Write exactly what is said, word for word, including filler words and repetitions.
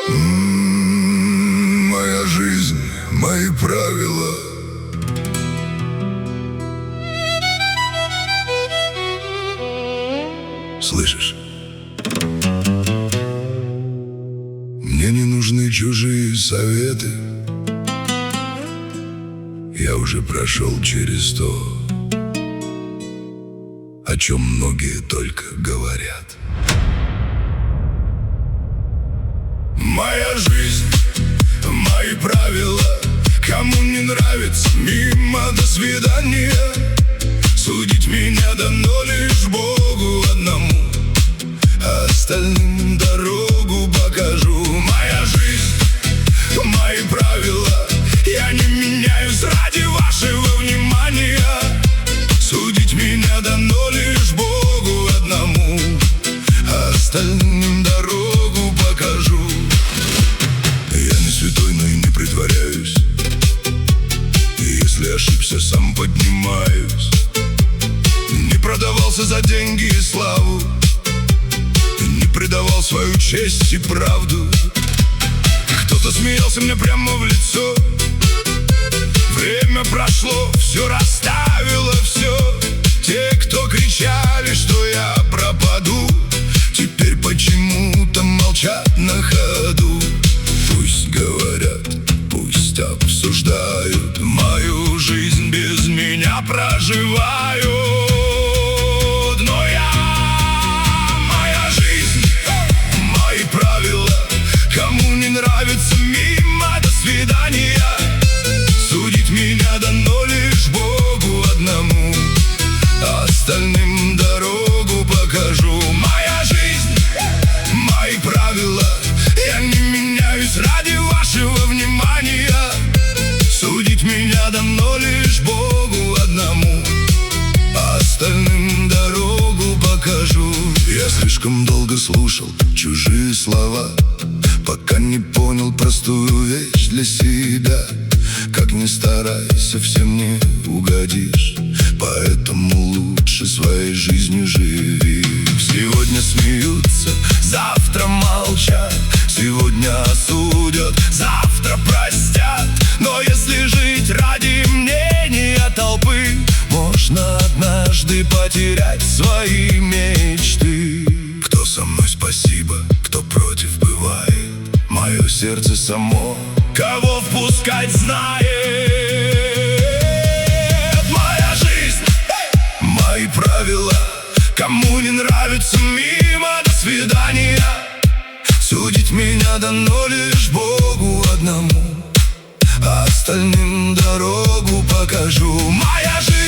М-м, моя жизнь, мои правила. Слышишь? Мне не нужны чужие советы. Я уже прошел через то, о чем многие только говорят. Моя жизнь, мои правила. Кому не нравится, мимо, до свидания. Судить меня дано лишь Богу одному, а остальным дорогу покажу. Моя жизнь, мои правила. Я не меняюсь ради вашего внимания. Судить меня дано лишь Богу одному, а остальным дорогу покажу. Я не святой, но и не притворяюсь. Если ошибся, сам поднимаюсь. Не продавался за деньги и славу, не предавал свою честь и правду. Кто-то смеялся мне прямо в лицо. Время прошло, все расставило все. Те, кто кричали, что я пропаду, теперь почему-то молчат на ходу. Пусть говорят, пусть обсуждают, мою жизнь без меня проживают. Но я, моя жизнь, мои правила. Кому не нравится, мимо, до свидания. Судить меня дано лишь Богу одному, а остальным дорогу покажу. Моя жизнь, мои правила. Я не меняюсь ради вашего внимания. Судить меня дано лишь Богу одному, а остальным дорогу покажу. Я слишком долго слушал чужие слова, пока не понял простую вещь для себя. Как ни старайся, всем не угодишь, поэтому лучше своей жизнью живи. Сегодня смеются, завтра молчат. Сегодня осудят, завтра простят. Но если жить ради мнения толпы, можно однажды потерять свои мечты. Кто со мной, спасибо, кто против, бывает. Мое сердце само кого впускать знает. Моя жизнь, мои правила. Кому не нравится, мимо, до свидания. Судить меня дано лишь Богу одному, а остальным дорогу покажу. Моя жизнь.